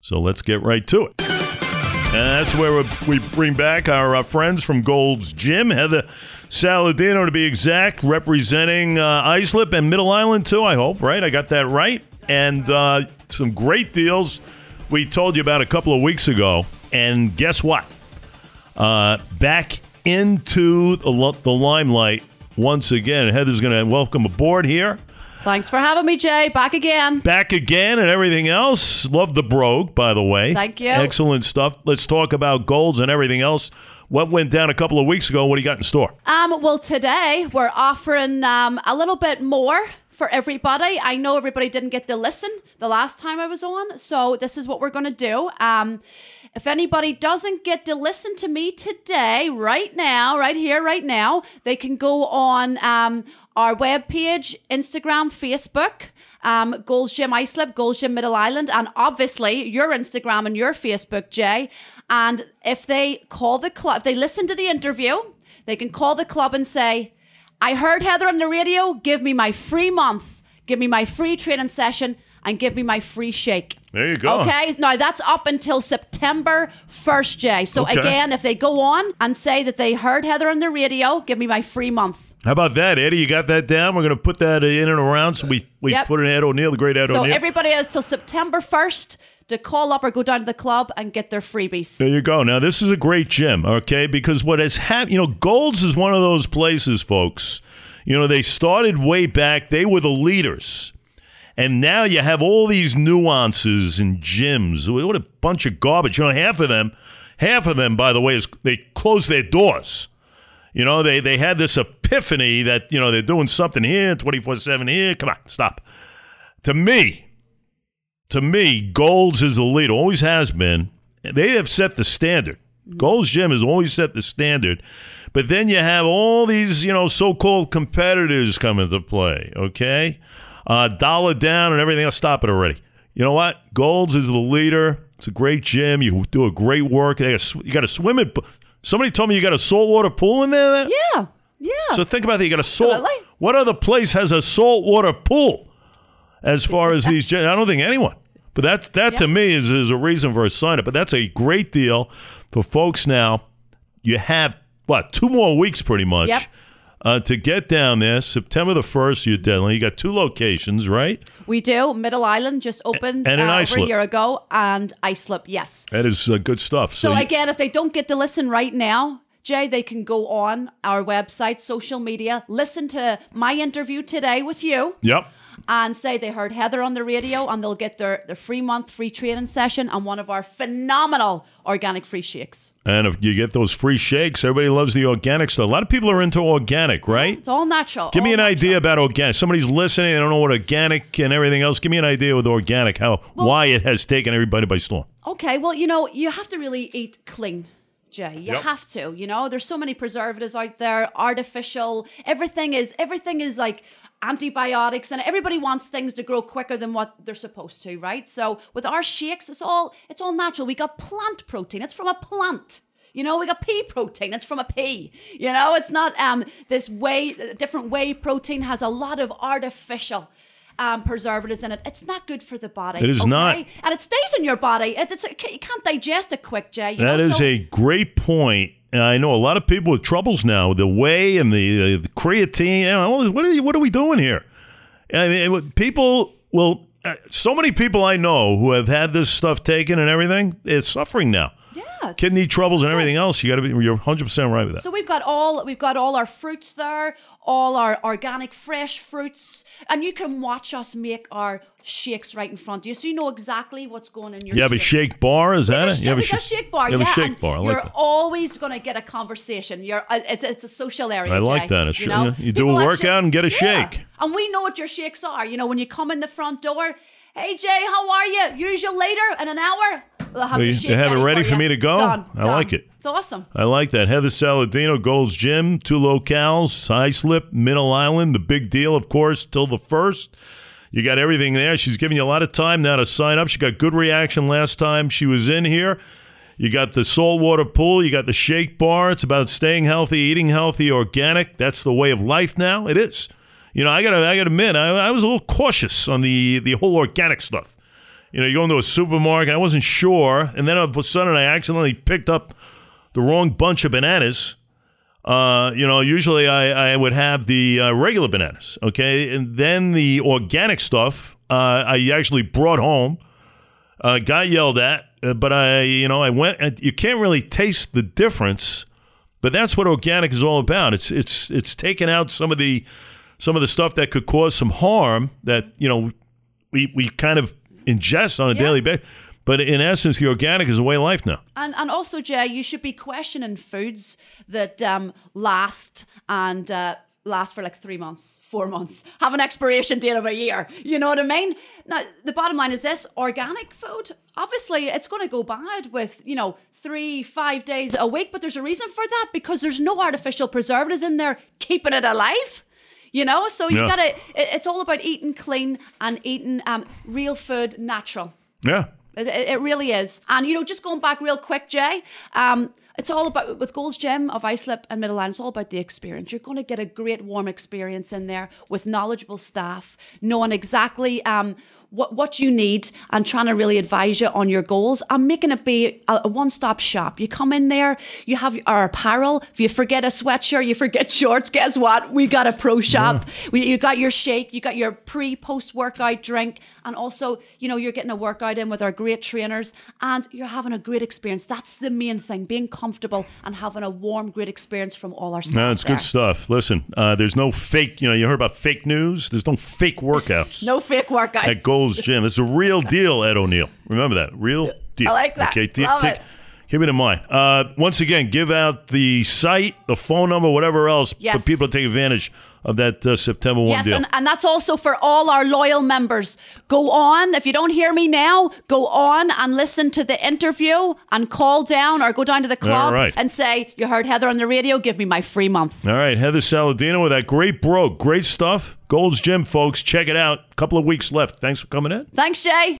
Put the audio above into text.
So let's get right to it. And that's where we bring back our friends from Gold's Gym. Heather Saladino, to be exact, representing Islip and Middle Island, too, I hope, right? I got that right. And some great deals we told you about a couple of weeks ago. And guess what? Back into the limelight once again. Heather's going to welcome aboard here. Thanks for having me, Jay. Back again. Back again and everything else. Love the brogue, by the way. Thank you. Excellent stuff. Let's talk about Golds and everything else. What went down a couple of weeks ago? What do you got in store? Well, today we're offering a little bit more for everybody. I know everybody didn't get to listen the last time I was on, so this is what we're going to do. If anybody doesn't get to listen to me today, right now, right here, right now, they can go on our webpage, Instagram, Facebook, Gold's Gym Islip, Gold's Gym Middle Island, and obviously your Instagram and your Facebook, Jay. And if they call the club, if they listen to the interview, they can call the club and say, I heard Heather on the radio, give me my free month, give me my free training session, and give me my free shake. There you go. Okay, now that's up until September 1st, Jay. So again, if they go on and say that they heard Heather on the radio, give me my free month. How about that, Eddie? You got that down? We're going to put that in and around. So we put in Ed O'Neill, the great Ed O'Neill. So everybody has till September 1st to call up or go down to the club and get their freebies. There you go. Now, this is a great gym, okay? Because what has happened, Gold's is one of those places, folks. They started way back. They were the leaders. And now you have all these nuances in gyms. What a bunch of garbage. Half of them, by the way, they closed their doors. They had this epiphany that, they're doing something here, 24/7 here. Come on, stop. To me, Gold's is the leader, always has been. They have set the standard. Gold's Gym has always set the standard. But then you have all these, so-called competitors come into play, okay? Dollar Down and everything else. Stop it already. You know what? Gold's is the leader. It's a great gym. You do a great work. You got a swimming pool. Somebody told me you got a saltwater pool in there? Yeah. So think about that. You got a salt. Absolutely. What other place has a saltwater pool as far as these gyms? I don't think anyone. But that to me is a reason for a sign-up. But that's a great deal for folks now. You have, 2 more weeks pretty much. Yep. To get down there, September the 1st, your deadline. You got 2 locations, right? We do. Middle Island just opened and over a year ago, and Islip, yes. That is good stuff. So again, if they don't get to listen right now, Jay, they can go on our website, social media, listen to my interview today with you. Yep. And say they heard Heather on the radio, and they'll get their free month, free training session, and one of our phenomenal organic free shakes. And if you get those free shakes, everybody loves the organic stuff. A lot of people are into organic, right? It's all natural. Give me an idea about organic. Somebody's listening, they don't know what organic and everything else. Give me an idea with organic, why it has taken everybody by storm. Okay, well, you have to really eat clean. Jay, you have to, there's so many preservatives out there, artificial, everything is like antibiotics, and everybody wants things to grow quicker than what they're supposed to, right? So with our shakes, it's all natural. We got plant protein. It's from a plant. We got pea protein. It's from a pea. It's not this different whey protein has a lot of artificial preservatives in it. It's not good for the body. It is not. And it stays in your body. You can't digest it quick, Jay. That is a great point. And I know a lot of people with troubles now with the whey and the creatine. What are we doing here? I mean, people will. So many people I know who have had this stuff taken and everything is suffering now. Yeah, kidney troubles and everything else. You're 100% right with that. So we've got all our fruits there, all our organic fresh fruits, and you can watch us make our shakes right in front of you, so you know exactly what's going in your. You have a shake bar, is that it? You have a shake bar. You have a shake bar. I like you're that. always going to get a conversation. It's a social area. I like Jay, that. You do a workout and get a shake. And we know what your shakes are. When you come in the front door, hey Jay, how are you? Usually later in an hour. We'll have you have it ready for me to go? Done. I like it. It's awesome. I like that. Heather Saladino, Gold's Gym, 2 locales, Islip, Middle Island. The big deal, of course, till the 1st. You got everything there. She's giving you a lot of time now to sign up. She got good reaction last time she was in here. You got the saltwater pool. You got the shake bar. It's about staying healthy, eating healthy, organic. That's the way of life now. It is. I gotta admit, I was a little cautious on the whole organic stuff. you go into a supermarket. I wasn't sure, and then all of a sudden I accidentally picked up the wrong bunch of bananas. Usually I would have the regular bananas, okay? And then the organic stuff I actually brought home, got yelled at, but I went, you can't really taste the difference, but that's what organic is all about. It's taking out some of the stuff that could cause some harm that, we kind of ingest on a daily basis. But in essence, the organic is a way of life now. And also, Jay, you should be questioning foods that last for like 3 months, 4 months, have an expiration date of a year. You know what I mean? Now, the bottom line is this: organic food, obviously, it's going to go bad with, 3-5 days a week. But there's a reason for that, because there's no artificial preservatives in there keeping it alive. So you gotta. It's all about eating clean and eating real food, natural. Yeah. It really is. And, just going back real quick, Jay, it's all about, with Gold's Gym of Islip and Middle Island, it's all about the experience. You're going to get a great warm experience in there with knowledgeable staff, knowing exactly what you need and trying to really advise you on your goals and making it be a one-stop shop. You come in there, you have our apparel. If you forget a sweatshirt, you forget shorts, guess what? We got a pro shop. Yeah. You got your shake, you got your pre-post-workout drink, and also, you're getting a workout in with our great trainers, and you're having a great experience. That's the main thing, being comfortable and having a warm, great experience from all our staff. No, it's good stuff. Listen, there's no fake, you heard about fake news? There's no fake workouts. No fake workouts. At Gold's Gym. It's a real deal, Ed O'Neill. Remember that. Real deal. I like that. Okay, Love it. Keep it in mind. Once again, give out the site, the phone number, whatever else, for people to take advantage of that September 1 deal. Yes, and that's also for all our loyal members. Go on. If you don't hear me now, go on and listen to the interview and call down or go down to the club and say, you heard Heather on the radio, give me my free month. All right, Heather Saladino with that great great stuff. Gold's Gym, folks. Check it out. A couple of weeks left. Thanks for coming in. Thanks, Jay.